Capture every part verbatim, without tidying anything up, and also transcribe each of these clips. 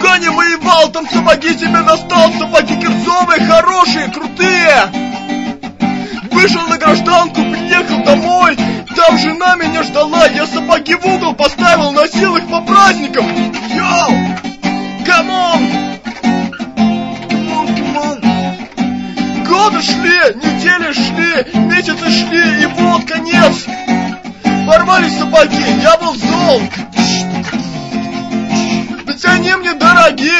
ничего не воевал, там сапоги тебе достал, сапоги кирзовые, хорошие, крутые. Вышел на гражданку, приехал домой, там жена меня ждала, я сапоги в угол поставил, носил их по праздникам. Йоу! Камон! Камон, камон! Годы шли, недели шли, месяцы шли, и вот конец. Порвались сапоги, я был зол. Ведь они мне дороги.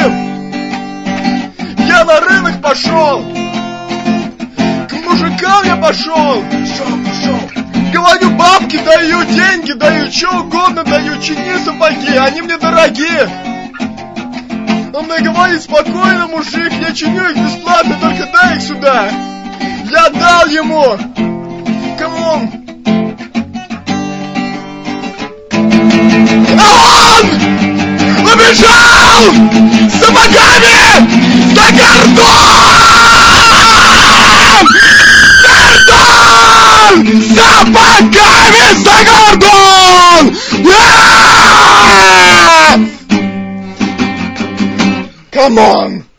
Я на рынок пошел, к мужикам я пошел. Говорю, бабки даю, деньги даю, что угодно даю, чини сапоги, они мне дорогие. Он мне говорит, спокойно, мужик, я чиню их бесплатно, только дай их сюда. Я дал ему. Камон. А он убежал с сапогами за кордон! Кордон! Сапогами за кордон! Come on!